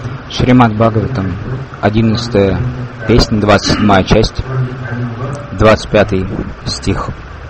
Шримад Бхагаватам, 11 песня, 27 часть, 25 стих.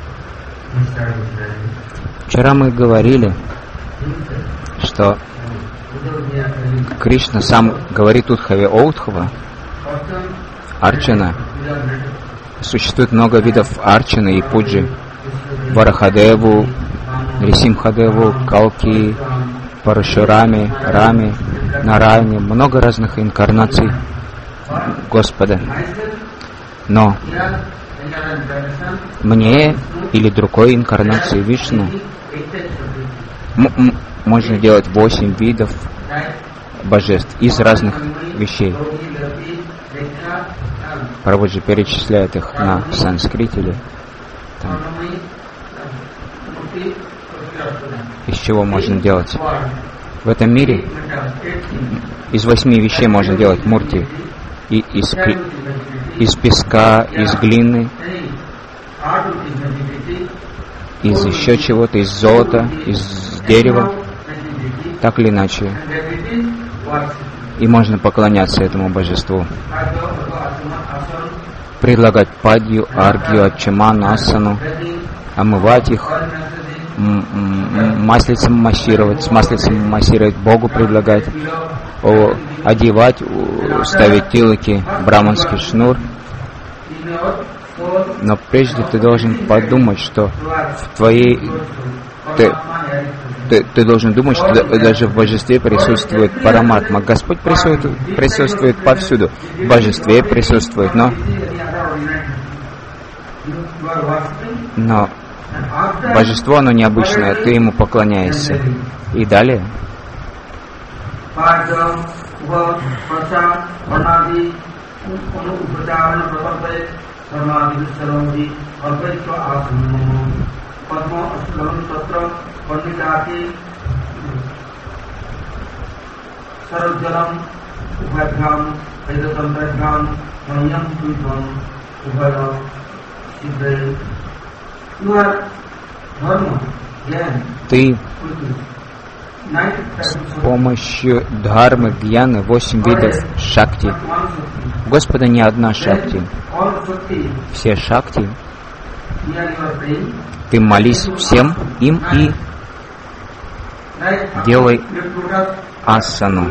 Вчера мы говорили, что Кришна сам говорит Удхаве о Удхава, Арчана. Существует много видов Арчаны и Пуджи. Варахадеву, Рисимхадеву, Калки, Парашурами, Рами, Нараяне, много разных инкарнаций Господа. Но мне или другой инкарнации Вишну можно делать 8 видов божеств из разных вещей. Прабхуджи перечисляет их на санскрите или там. Из чего можно делать? В этом мире из 8 вещей можно делать мурти. И из песка, из глины, из еще чего-то, из золота, из дерева, так или иначе. И можно поклоняться этому божеству. Предлагать падью, аргию, ачаману, асану, омывать их, маслицем массировать, с маслицем массировать, Богу предлагать, одевать, ставить тилоки, браманский шнур. Но прежде ты должен подумать, что в твоей... Ты должен думать, что даже в божестве присутствует параматма. Господь присутствует повсюду. В божестве присутствует, но божество, оно необычное, ты ему поклоняешься. И далее. Ты с помощью дхармы, гьяны, 8 видов шакти. У Господа не одна шакти. Все шакти. Ты молись всем им и делай асану.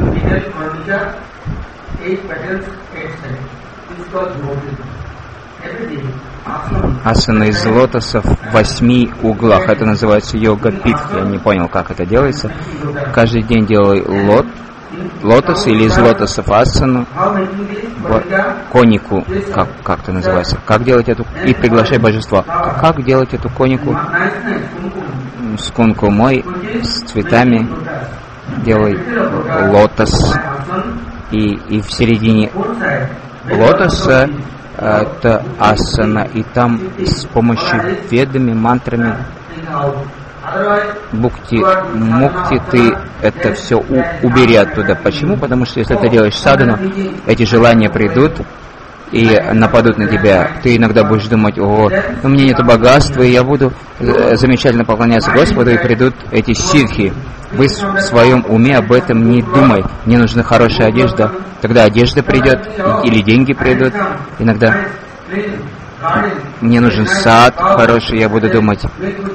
Асана из лотосов в 8 углах. Это называется йога-питх. Я не понял, как это делается. Каждый день делай лотос или из лотосов асану, конику, как это называется. Как делать эту... И приглашай божества. Как делать эту конику? С кункумой, с цветами. Делай лотос. И в середине лотоса это асана, и там с помощью ведами, мантрами, мукти, ты это все убери оттуда. Почему? Потому что если ты делаешь садану, эти желания придут и нападут на тебя. Ты иногда будешь думать: о, у меня нет богатства, и я буду замечательно поклоняться Господу, и придут эти ситхи. Вы в своем уме об этом не думай. Мне нужна хорошая одежда. Тогда одежда придет, или деньги придут. Иногда мне нужен сад хороший, я буду думать.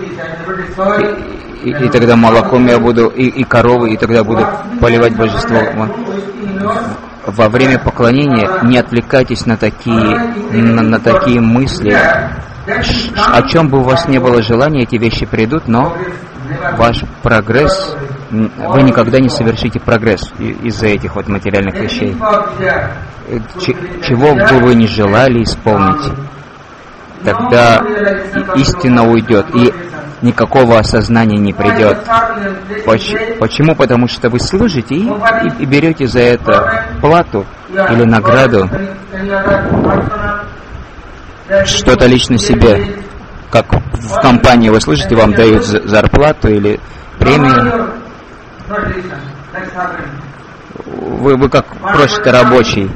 И тогда молоком я буду, и коровы, и тогда буду поливать божество. Во время поклонения не отвлекайтесь на такие мысли. О чем бы у вас не было желания, эти вещи придут, но ваш прогресс, вы никогда не совершите прогресс из-за этих вот материальных вещей. Чего бы вы не желали исполнить, тогда истина уйдет, и никакого осознания не придет. Почему? Потому что вы служите и берете за это плату или награду, что-то лично себе. Как в компании вы служите, вам дают зарплату или премию. Вы как просто рабочий.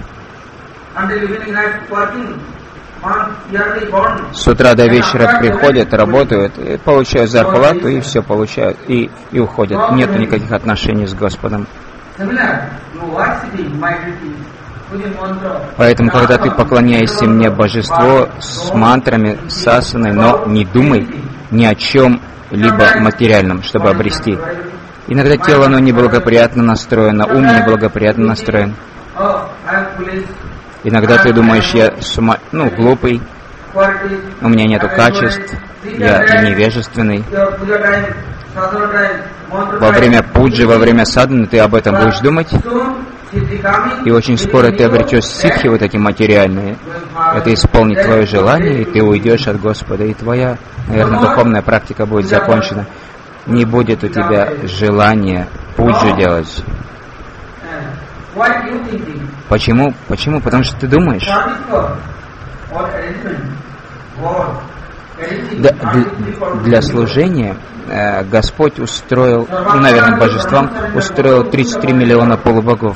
С утра до вечера приходят, работают, получают зарплату и все получают, и уходят. Нет никаких отношений с Господом. Поэтому, когда ты поклоняешься мне божество с мантрами, с асаной, но не думай ни о чем-либо материальном, чтобы обрести. Иногда тело, оно неблагоприятно настроено, ум неблагоприятно настроен. Иногда ты думаешь, я глупый, у меня нету качеств, я невежественный. Во время пуджи, во время садханы ты об этом будешь думать, и очень скоро ты обретешь ситхи вот эти материальные. Это исполнит твое желание, и ты уйдешь от Господа, и твоя, наверное, духовная практика будет закончена. Не будет у тебя желания пуджи делать. Почему? Потому что ты думаешь. Для служения Господь устроил, наверное, божествам устроил 33 миллиона полубогов.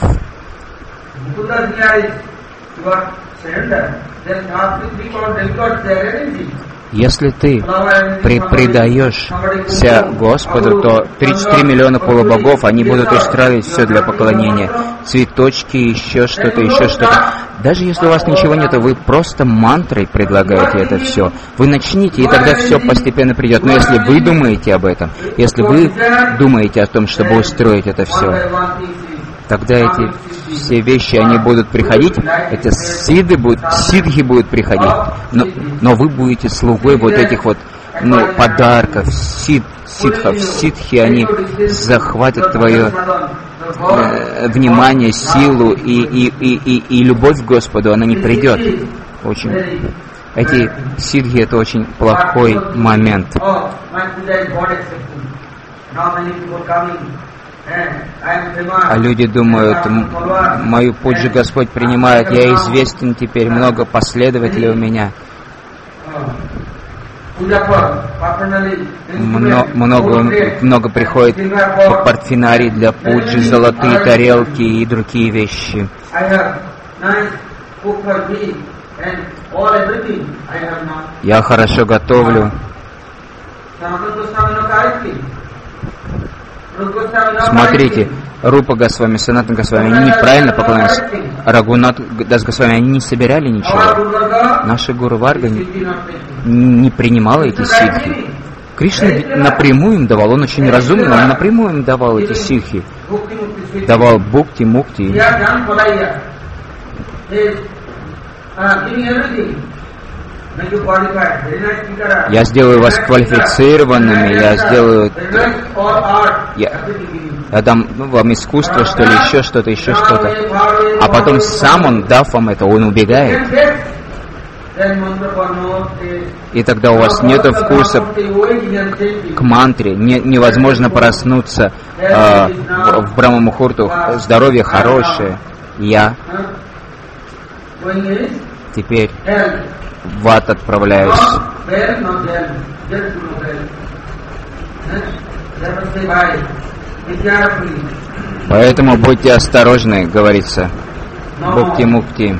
Если ты предаешься Господу, то 33 миллиона полубогов, они будут устраивать все для поклонения. Цветочки, еще что-то. Даже если у вас ничего нет, вы просто мантрой предлагаете это все. Вы начните, и тогда все постепенно придет. Но если вы думаете об этом, если вы думаете о том, чтобы устроить это все, тогда эти все вещи, они будут приходить, эти сидхи будут приходить, но вы будете слугой вот этих вот подарков, ситхов. Ситхи, они захватят твое внимание, силу и любовь к Господу, она не придет. Эти сидхи — это очень плохой момент. А люди думают, мою пуджу Господь принимает, я известен теперь, много последователей у меня. Много приходит по портфинарий для пуджи, золотые тарелки и другие вещи. Я хорошо готовлю. Смотрите, Рупа Госвами, Санатана Госвами, они неправильно поклонялись. Рагунат Дас Госвами, они не собирали ничего. Наша Гуру Варга не принимала эти ситхи. Кришна напрямую им давал, он очень разумный, он напрямую им давал эти ситхи. Давал бхукти, мукти. Я сделаю вас квалифицированными, я дам вам искусство, что ли, еще что-то. А потом сам он, дав вам это, он убегает. И тогда у вас нет вкуса к мантре, невозможно проснуться в Брахма-мухурту, здоровье хорошее. Я теперь в ад отправляюсь. Поэтому будьте осторожны, говорится. Бхукти-мукти.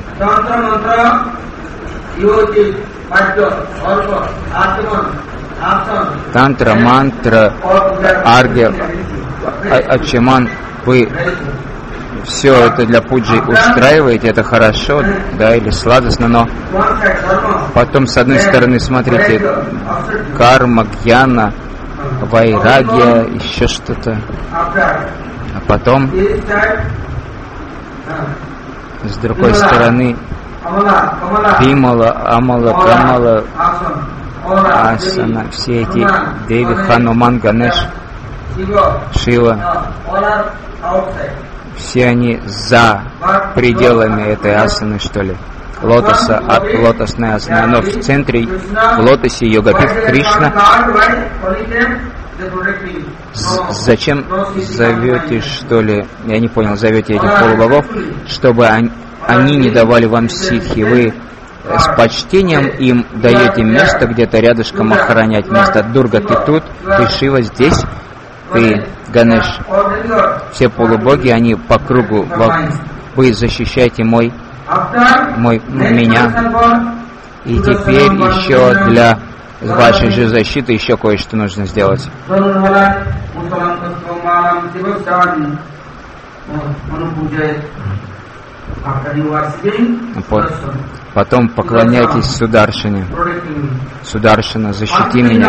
Тантра, мантра, аргя, ачаман, вы все это для пуджи устраиваете, это хорошо, да, или сладостно, но потом, с одной стороны, смотрите, карма, гьяна, вайрагья, еще что-то, а потом, с другой стороны, Вимала, Амала, Камала, Асана, все эти Деви, Хануман, Ганеш, Шива, все они за пределами этой асаны, что ли, лотоса, лотосной асаны. Но в центре, в лотосе Йогапит Кришна. Зачем зовете, что ли, я не понял, зовете этих полубогов, чтобы они не давали вам ситхи? Вы с почтением им даете место где-то рядышком охранять место. Дурга, ты тут, ты Шива здесь, ты Ганеш. Все полубоги, они по кругу, вы защищаете меня. И теперь еще для вашей же защиты еще кое-что нужно сделать. Потом поклоняйтесь Сударшине. Сударшина, защити меня.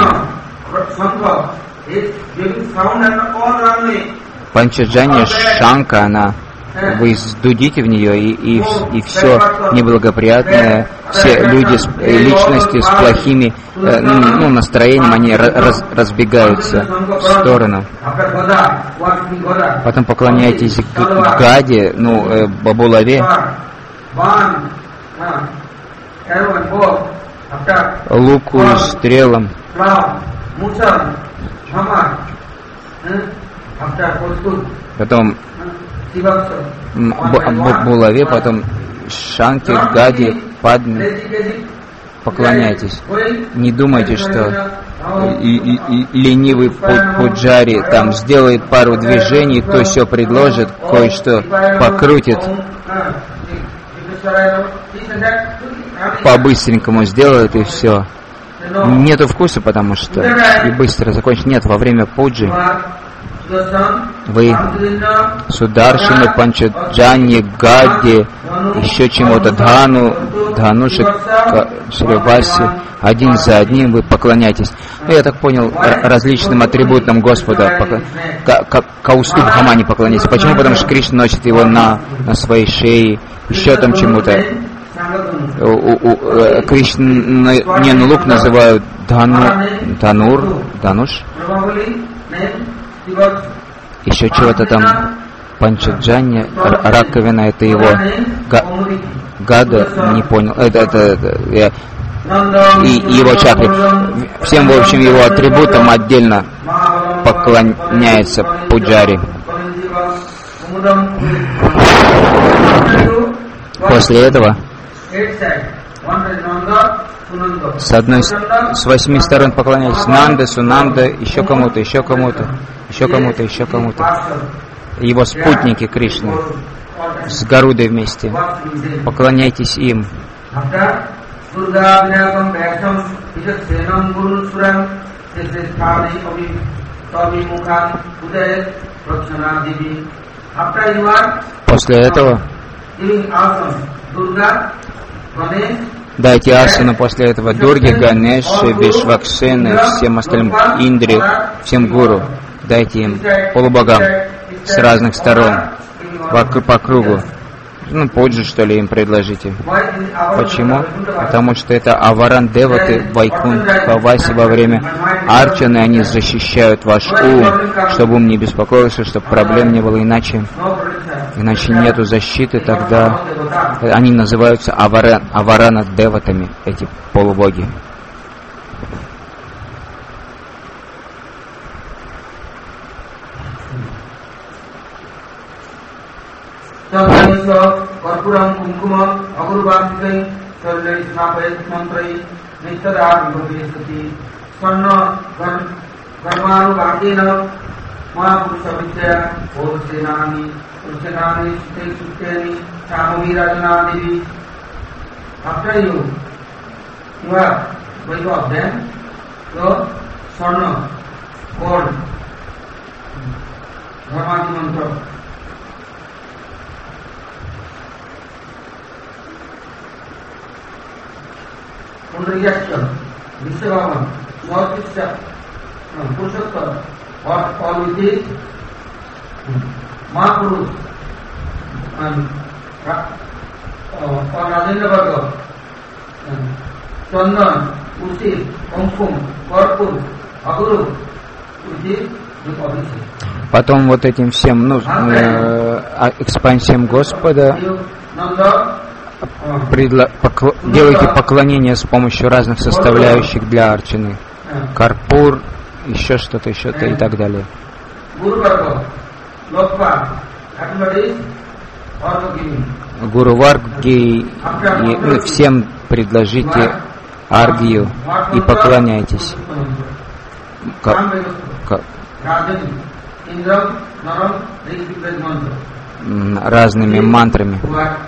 Панчаджанья Шанка, она, вы сдудите в нее, и все неблагоприятное, все люди, личности с плохими настроением, они разбегаются в сторону. Потом поклоняйтесь Гаде, Бабулаве, луку и стрелам. Потом Булаве, потом Шанке, Гаде, Падме. Поклоняйтесь. Не думайте, что ленивый пуджари там сделает пару движений, то все предложит, кое-что покрутит, по-быстренькому сделает и все. Нету вкуса, потому что и быстро закончить. Нет, во время пуджи вы Сударшину, Панчаджанье, Гаде, еще чему-то, Дхануши, Шриваси, один за одним вы поклоняетесь. Я так понял, различным атрибутам Господа, Каустуб Хамани поклоняйтесь. Почему? Потому что Кришна носит его на своей шее, еще там чему-то. Кришна лук называют Дануш. Еще чего-то там, Панчаджанья, раковина, это его Гада, не понял, и его чакры. Всем, в общем, его атрибутам отдельно поклоняется пуджари. После этого с 8 сторон поклоняйтесь Нанда, Сунанда, еще кому-то, еще кому-то, еще кому-то, еще кому-то. Его спутники Кришны с Гарудой вместе. Поклоняйтесь им. После этого дайте асану после этого Дурге, Ганеше, Вишваксены, всем остальным Индре, всем гуру. Дайте им полубогам с разных сторон, по кругу. Пуджи, что ли, им предложите. Почему? Потому что это Аваран Деваты, Вайкунтха Васи во время арчаны, они защищают ваш ум, чтобы ум не беспокоился, чтобы проблем не было, иначе нету защиты, тогда они называются Аварана Деватами, эти полубоги. Karpuram kumkuma agurubhatikai sarvai snapayat mantrai nittara vibhavesati sanna garmaru bhakena mahapurusha vidyaya bhosenani suteni chamami rajana devi. After you are going of them, so sanna, gold, dharmati mantra. Reaction, Vishwavaman, North East, Purushottam, all with it, Mahapurush, and Rajendra Bhargava, Chandan, Ushir, Kumkum, Karpur, Aguru, with it, with Abhishek. Потом вот этим всем, экспансиям Господа, делайте поклонение с помощью разных составляющих для арчаны. Карпур, еще что-то и так далее. Гуру Варги, всем предложите аргию и поклоняйтесь. Разными мантрами.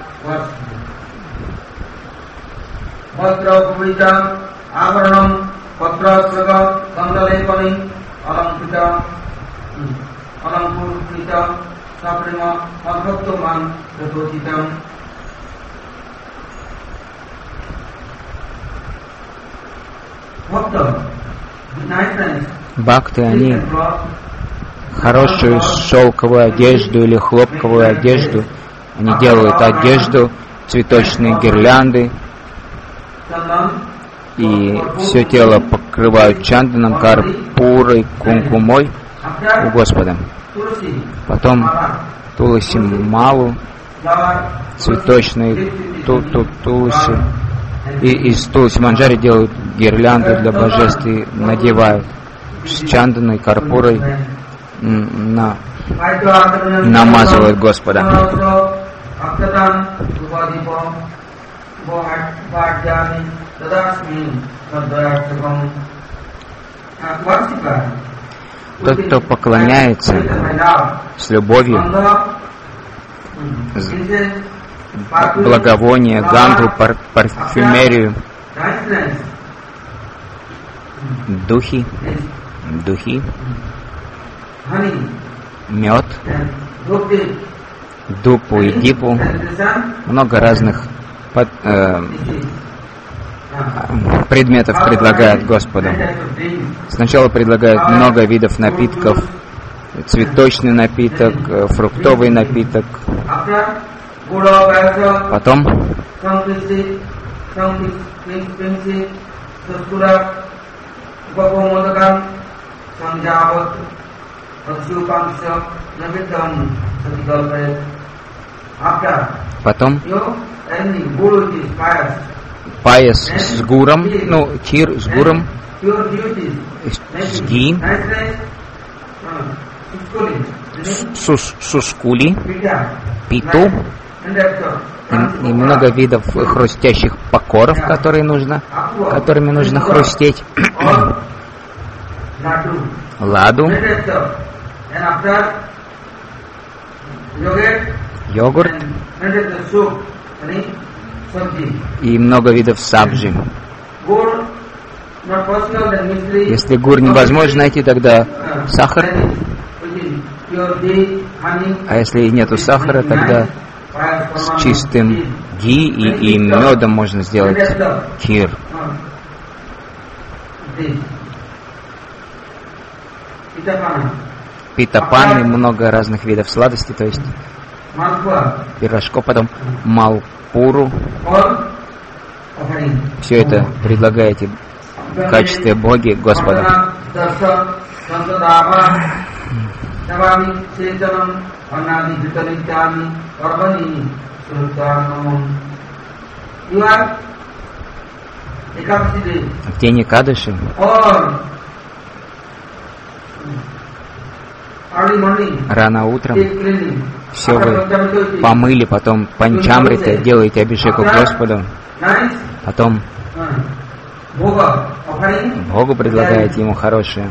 Patra Pumita, Avaranam, Patra Saga, Kandalepani, Alamkrita, Alampurita, Saprema Abhaktaman Pratotitam. Бхакты, они хорошую шелковую одежду или хлопковую одежду, они делают одежду, цветочные гирлянды, и все тело покрывают чанданом, карпурой, кункумой у Господа. Потом туласи малу, цветочные туласи. И из туласи манджари делают гирлянду для божеств и надевают с чанданой, карпурой, намазывают Господа. Тот, кто поклоняется с любовью, благовоние, гандру, парфюмерию, духи, мед, дупу и дипу, много разных предметов предлагают Господу. Сначала предлагают много видов напитков, цветочный напиток, фруктовый напиток. Потом паяс с гуром, кир с гуром, с ги, сускули, питу и много видов хрустящих покоров, которыми нужно хрустеть, ладу, йогурт и много видов сабжи. Если гур невозможно найти, тогда сахар. А если нету сахара, тогда с чистым ги и медом можно сделать кир. Питапан и много разных видов сладостей, то есть пирожков, потом малпуру. Все это предлагаете в качестве боги Господа. В день Экадаши рано утром все вы помыли, потом панчамрита, делаете абхишеку Господу, потом Богу предлагаете ему хорошее.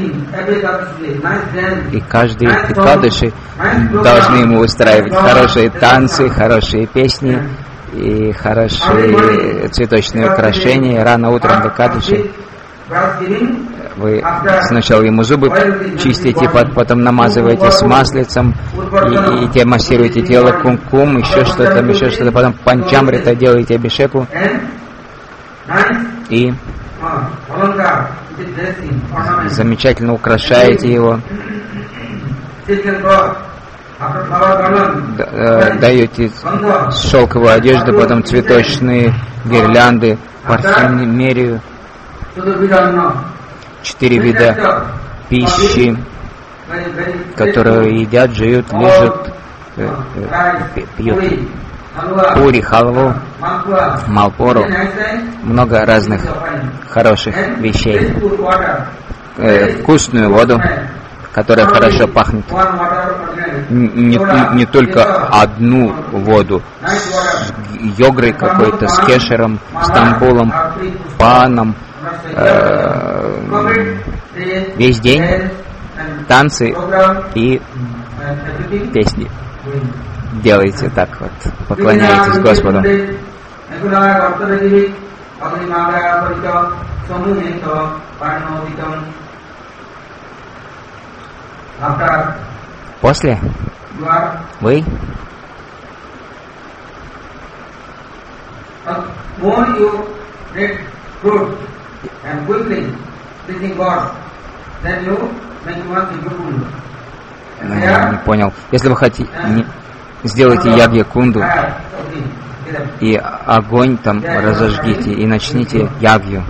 И каждый Экадаши должны ему устраивать хорошие танцы, хорошие песни и хорошие цветочные украшения. Рано утром в Экадаши вы сначала ему зубы чистите, потом намазываете с маслицем и те массируете тело кум-кум, еще что-то, потом панчамрита делаете абхишеку и замечательно украшаете его, даете шелковую одежду, потом цветочные гирлянды, парфюмерию, 4 вида пищи, которую едят, жуют, лежат, пьют. Пури, халву, малпуру, много разных хороших вещей. Вкусную воду, которая хорошо пахнет. Не только одну воду, с йогрой какой-то, с кешером, с тамбулом, паном, весь день танцы и песни. Делайте так вот, поклоняйтесь Господу. После Вы не понял. Если вы хотите, сделайте ягья кунду и огонь там разожгите и начните ягью.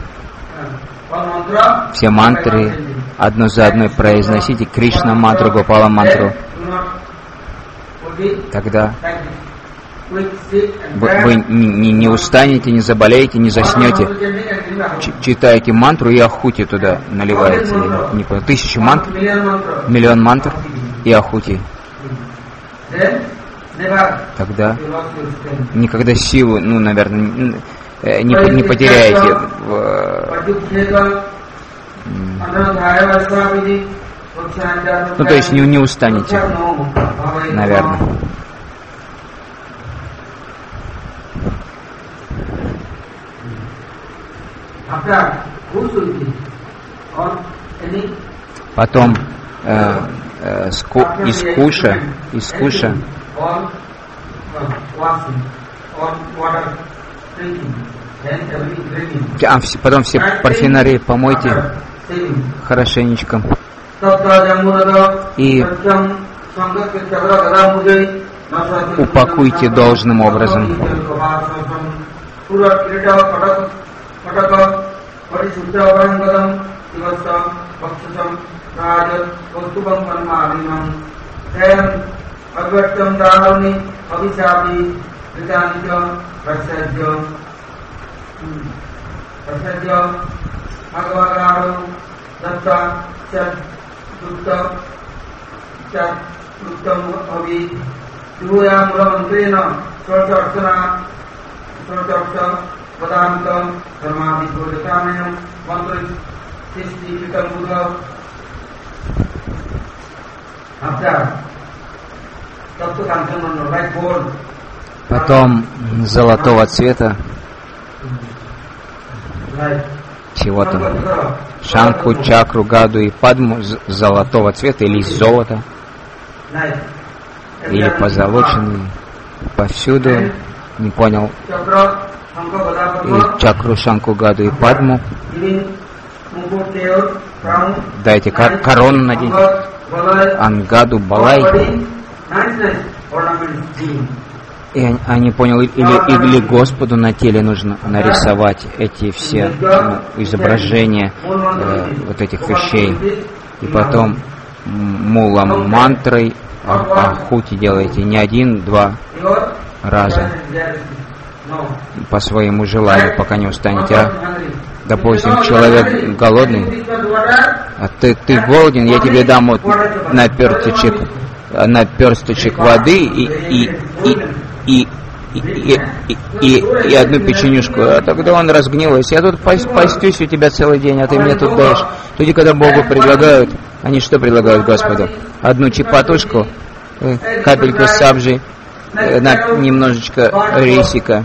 Все мантры одну за одной произносите, Кришна мантру, Гопала мантру. Тогда вы не устанете, не заболеете, не заснете. Читаете мантру и ахути туда наливаете. Не понял. 1000 мантр, 1 000 000 мантр и ахути. Тогда никогда силу, наверное, не потеряете. То есть не устанете, наверное. Потом из куша потом все парфюмерии помойте хорошенечко и упакуйте должным образом. Потом золотого цвета чего-то, шанку, чакру, гаду и падму золотого цвета или из золота, или позолоченный, повсюду, не понял, и чакру, шанку, гаду и падму. Дайте корону наденьте, ангаду, балай. И они понял, или Господу на теле нужно нарисовать эти все изображения вот этих вещей. И потом мулам мантрой ахути делаете не 1-2 раза по своему желанию, пока не устанете. Допустим, человек голодный, а ты голоден, я тебе дам вот наперсточек воды и одну печенюшку, а тогда он разгневается. Я тут постюсь у тебя целый день, а ты мне тут даешь. Люди, когда Богу предлагают, они что предлагают Господу? Одну чипатушку, капельку сабжи, немножечко рисика,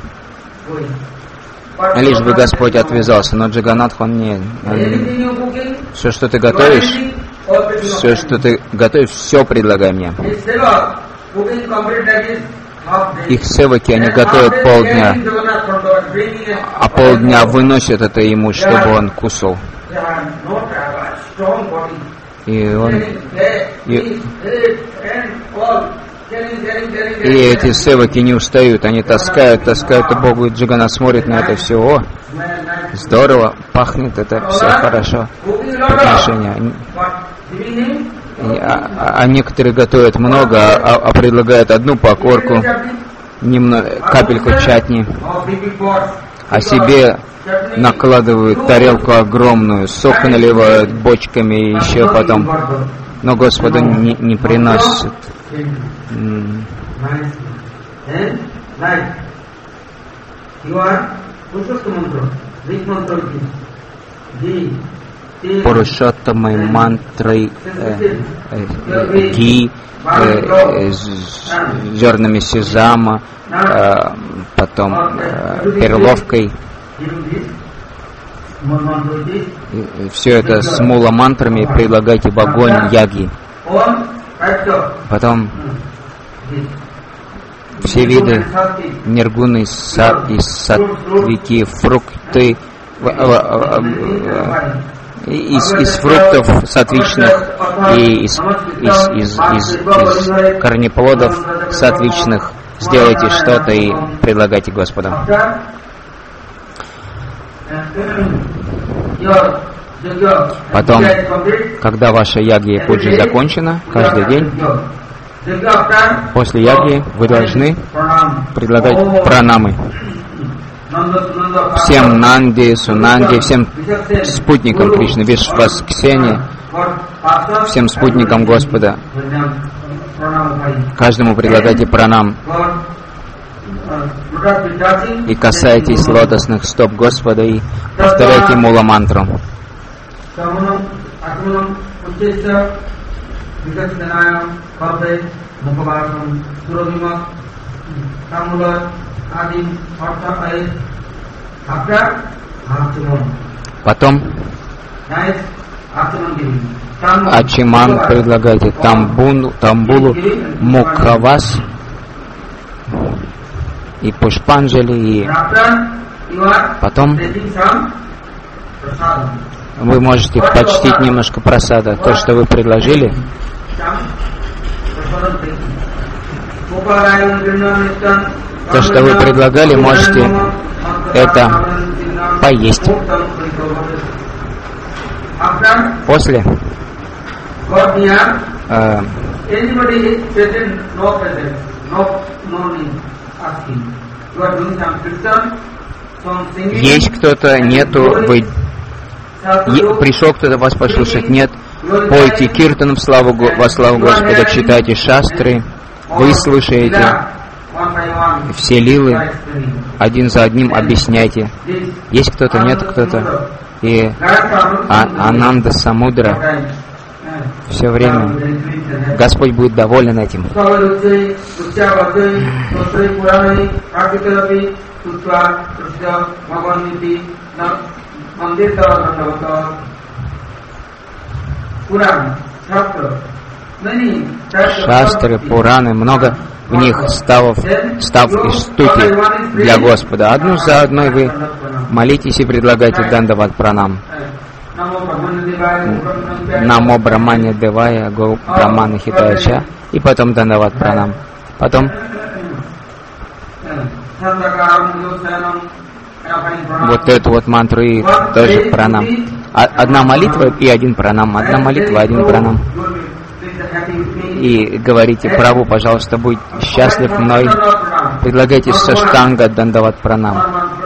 лишь бы Господь отвязался. Но Джаганнатх, он не... Все, что ты готовишь, все предлагай мне. Их севаки, они готовят полдня, а полдня выносят это ему, чтобы он кусал. И эти севаки не устают, они таскают, и Богу, и Джаганнат смотрит на это все. О, здорово, пахнет это все хорошо. Подношение. А некоторые готовят много, а предлагают одну покорку, капельку чатни, а себе накладывают тарелку огромную, сок наливают бочками и еще потом, но Господу не приносят. Пурушоттамой мантрой, ги, зернами сезама, потом перловкой. И все это с мула мантрами предлагайте в огонь яги. Потом все виды ниргуны и сатвики, фрукты, из фруктов сатвичных и из корнеплодов сатвичных сделайте что-то и предлагайте Господу. Потом, когда ваша ягья и пуджа закончена, каждый день, после ягьи вы должны предлагать пранамы всем Нанди, Сунанди, всем спутникам Кришны, Вишвасксене, всем спутникам Господа. Каждому предлагайте пранам и касайтесь лотосных стоп Господа и повторяйте мула-мантру. Потом Ачиман предлагайте, Тамбулу, Мукхавас и Пушпанджали, и потом вы можете почтить немножко прасада, то, что вы предложили. То, что вы предлагали, можете это поесть. После есть кто-то, нету, вы пришел кто-то вас послушать, нет, пойте киртаном во славу Господа, читайте шастры, вы слушаете все лилы, один за одним объясняйте. Есть кто-то, нет кто-то. И Ананда Самудра все время. Господь будет доволен этим. Шастры, Пураны, много в них став и ступи для Господа. Одну за одной вы молитесь и предлагайте Дандават Пранам. Намо Брамане Девая, Го Брамана Хитаяча, и потом Дандават Пранам. Потом вот эту вот мантру и тоже пранам. Одна молитва и один пранам. Одна молитва, один пранам. И говорите: Прабху, пожалуйста, будь счастлив мной. Предлагайте Саштанга Дандават Пранам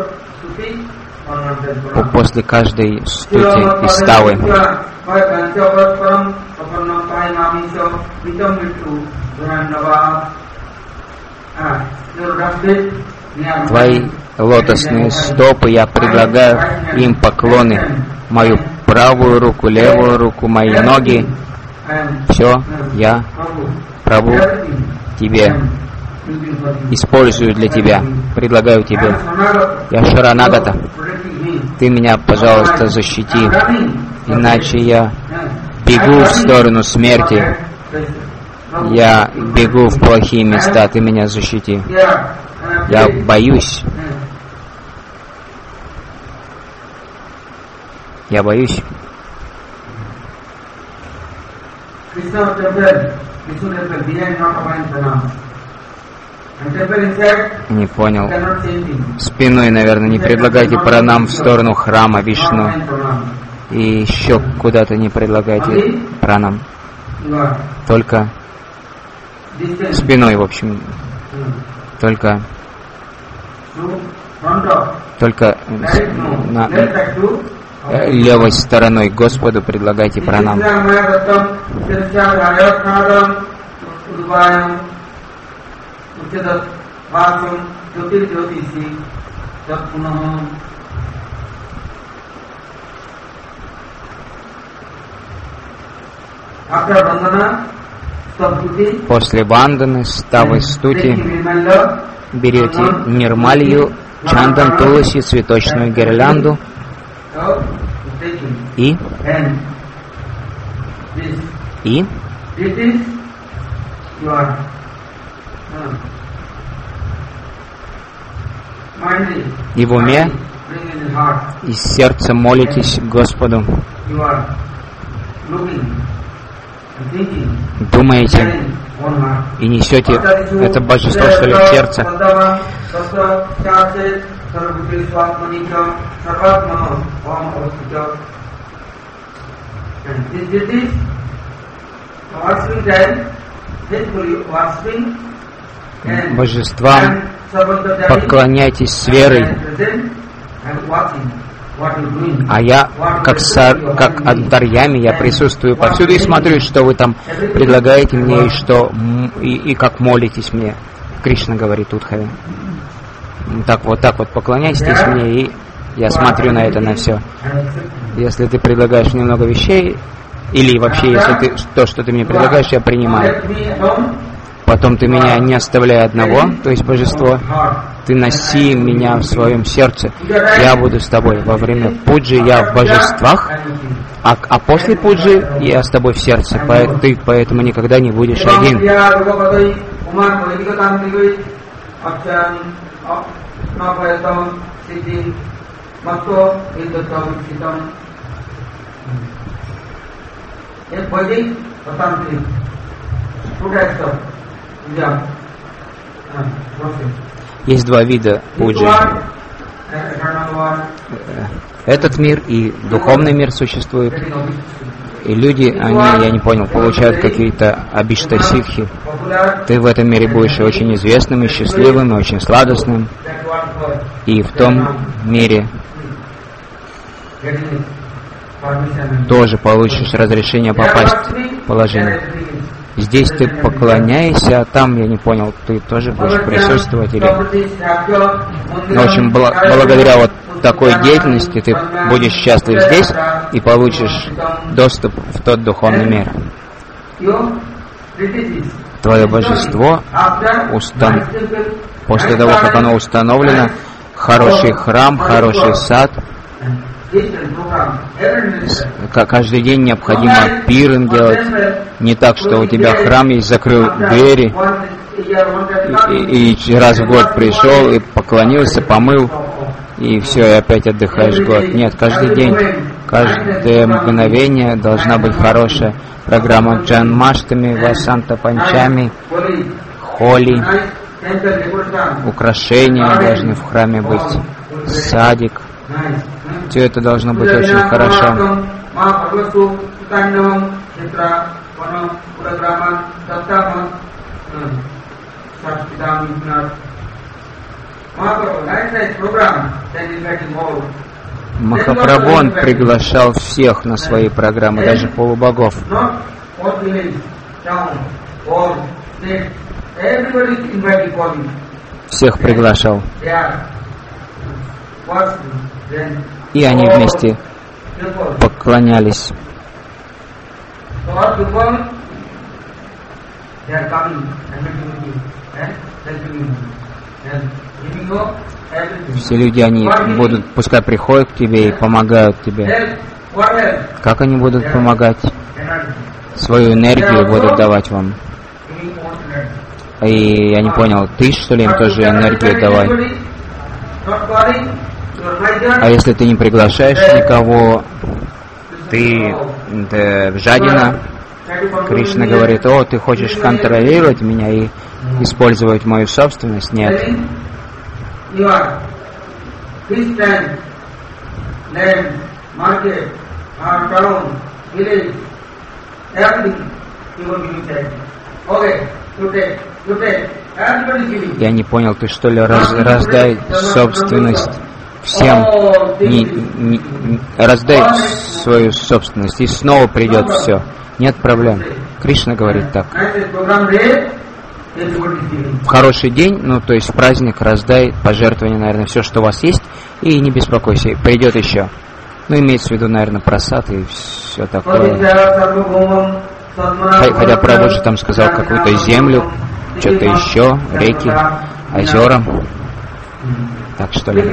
после каждой стути и ставы. Твои лотосные стопы, я предлагаю им поклоны. Мою правую руку, левую руку, мои ноги. Все я, Прабху, тебе использую для тебя, предлагаю тебе. Я Шаранагата, ты меня, пожалуйста, защити, иначе я бегу в сторону смерти, я бегу в плохие места, ты меня защити. Я боюсь. Я боюсь. Не понял. Спиной, наверное, не предлагайте пранам в сторону храма Вишну. И еще куда-то не предлагайте пранам. Только спиной, в общем. Только левой стороной Господу предлагайте пранам. После ванданы, ставы, стути берете нирмалью, чандан, туласи, цветочную гирлянду и И в уме, и сердце молитесь Господу. Думаете и несете это божество, что ли, в сердце. Божествам поклоняйтесь с верой. А я, как антарьями, я присутствую повсюду и смотрю, что вы там предлагаете мне, и как молитесь мне. Кришна говорит Удхаве. Так вот поклоняйтесь мне, и я смотрю на это, на все. Если ты предлагаешь мне много вещей, или вообще, если то, что ты мне предлагаешь, я принимаю. Потом ты меня не оставляй одного, то есть божество, ты носи меня в своем сердце, я буду с тобой. Во время пуджи я в божествах, а после пуджи я с тобой в сердце, ты поэтому никогда не будешь один. Есть два вида пуджи. Этот мир и духовный мир существует. И люди, они, я не понял, получают какие-то абиштасидхи. Ты в этом мире будешь очень известным, и счастливым, и очень сладостным. И в том мире тоже получишь разрешение попасть в положение. Здесь ты поклоняешься, а там, я не понял, ты тоже будешь присутствовать или... В общем, благодаря вот такой деятельности ты будешь счастлив здесь и получишь доступ в тот духовный мир. Твое божество, после того, как оно установлено, хороший храм, хороший сад, каждый день необходимо пиром делать. Не так, что у тебя храм есть, закрыл двери и раз в год пришел и поклонился, помыл, и все, и опять отдыхаешь год. Нет, каждый день, каждое мгновение должна быть хорошая программа Джанмаштами, Васанта Панчами, Холи, украшения должны в храме быть, садик. Все это должно быть очень хорошо. Махапрабху, он приглашал всех на свои программы, даже полубогов. Всех приглашал. И они вместе поклонялись. Все люди, они будут, пускай приходят к тебе и помогают тебе. Как они будут помогать? Свою энергию будут давать вам. И я не понял, ты что ли им тоже энергию давай? А если ты не приглашаешь никого, ты жадина. Кришна говорит: о, ты хочешь контролировать меня и использовать мою собственность? Нет. Я не понял, ты что ли раздай собственность всем, раздай свою собственность, и снова придет все. Нет проблем. Кришна говорит так. В хороший день, ну то есть в праздник, раздай пожертвования, наверное, все, что у вас есть, и не беспокойся, придет еще. Ну, имеется в виду, наверное, просад и все такое. Хотя Прабху же там сказал какую-то землю, что-то еще, реки, озера. Так что ли?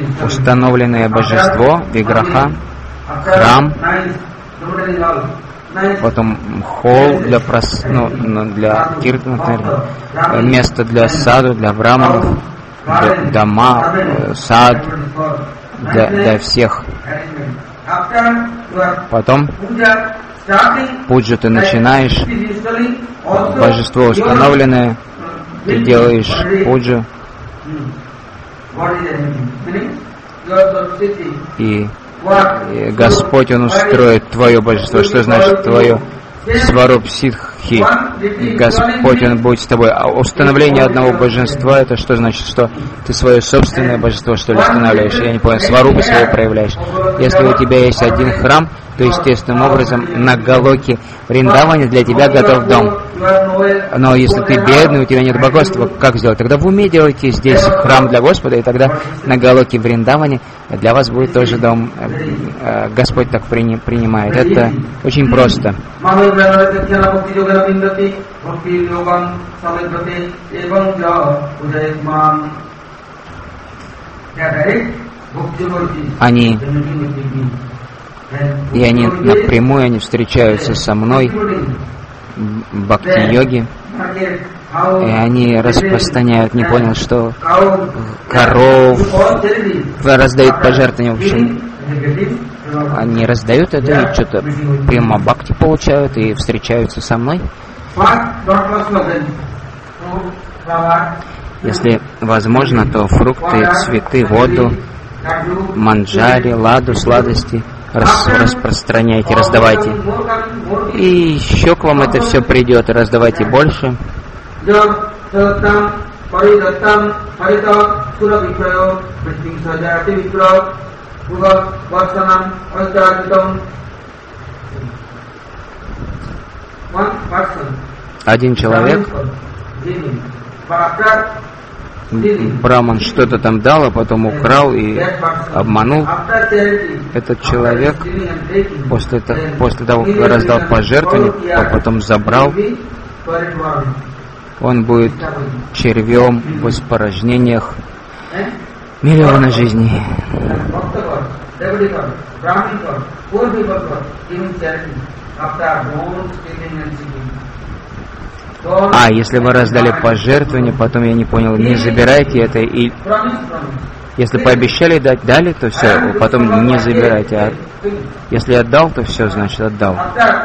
Установленное божество, виграха, храм, потом холл для для киртана, место для саду, для браманов, дома, сад для всех. Потом пуджу ты начинаешь, божество установленное, ты делаешь пуджу, и Господь, Он устроит твое божество. Что значит твое? Сваруб Сидхи. Господь, Он будет с тобой. А установление одного божества, это что значит? Что ты свое собственное божество, что ли, устанавливаешь? Я не понял, сварубы свои проявляешь. Если у тебя есть один храм, то естественным образом на Галоке Вриндаване для тебя готов дом. Но если ты бедный, у тебя нет богатства, как сделать? Тогда в уме делайте здесь храм для Господа, и тогда на Галоке Вриндаване для вас будет тоже дом. Господь так принимает. Это очень просто. Они напрямую они встречаются со мной, бхакти-йоги, и они распространяют, не понял, что коров раздают пожертвования, в общем, они раздают это и что-то прямо бхакти получают и встречаются со мной. Если возможно, то фрукты, цветы, воду, манджари, ладу, сладости распространяйте, раздавайте. И еще к вам это все придет, раздавайте больше. Один человек, браман, что-то там дал, а потом украл и обманул. Этот человек после того, как раздал пожертвования, а потом забрал, он будет червем в испорожнениях миллиона жизней. А, если вы раздали пожертвование, потом, я не понял, не забирайте это, и если пообещали дать, дали, то все, потом не забирайте, а если отдал, то все, значит отдал.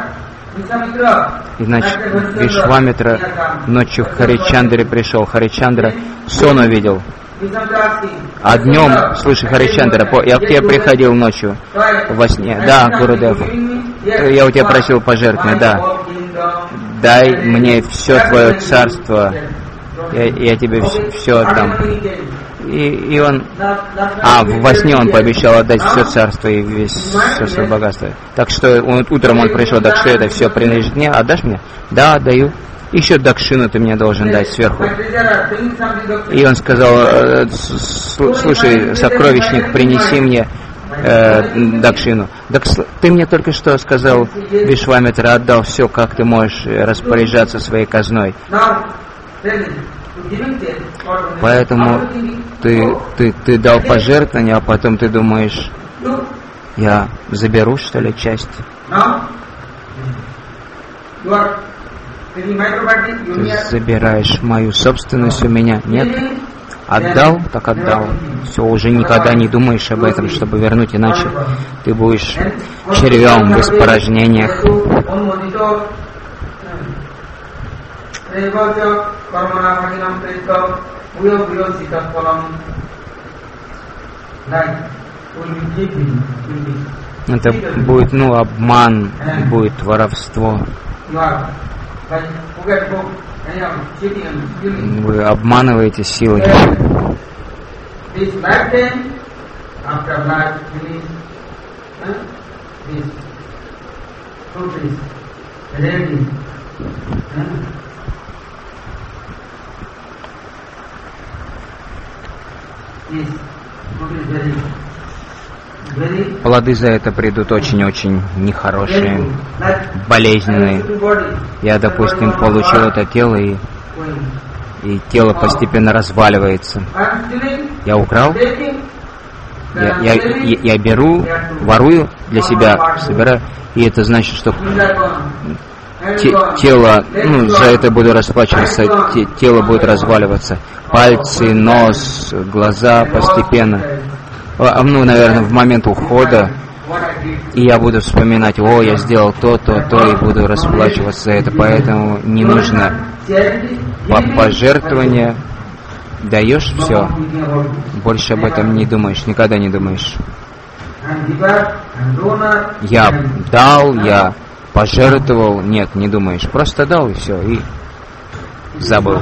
Иначе Вишвамитра ночью к Харичандре пришел, Харичандра сон увидел, а днем, слушай, Харичандра, я к тебе приходил ночью во сне, да, Гурудев, я у тебя просил пожертвования, да. Дай мне все твое царство, я тебе все отдам. И он, во сне он пообещал отдать все царство и все свое богатство. Так что утром он пришел, так что это все принадлежит мне, отдашь мне? Да, отдаю. Еще дакшину ты мне должен дать сверху. И он сказал, слушай, сокровищник, принеси мне дакшину. Ты мне только что сказал, Вишвамитра, отдал все, как ты можешь распоряжаться своей казной. Поэтому ты дал пожертвование, а потом ты думаешь, я заберу, что ли, часть? Ты забираешь мою собственность у меня? Нет. Отдал, так отдал. Все, уже никогда не думаешь об этом, чтобы вернуть, иначе ты будешь червем в испорожнениях. Это будет, обман, будет воровство. Вы обманываете силой. Плоды за это придут очень-очень нехорошие, болезненные. Я, допустим, получил это тело, и тело постепенно разваливается. Я украл? Я беру, ворую для себя, собираю, и это значит, что тело, за это буду расплачиваться, тело будет разваливаться, пальцы, нос, глаза постепенно. Наверное, в момент ухода, и я буду вспоминать, я сделал то, и буду расплачиваться за это, поэтому не нужно пожертвования, даешь все, больше об этом не думаешь, никогда не думаешь. Я дал, я пожертвовал, нет, не думаешь, просто дал и все, и забыл.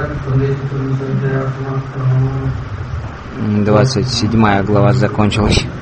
27 глава закончилась.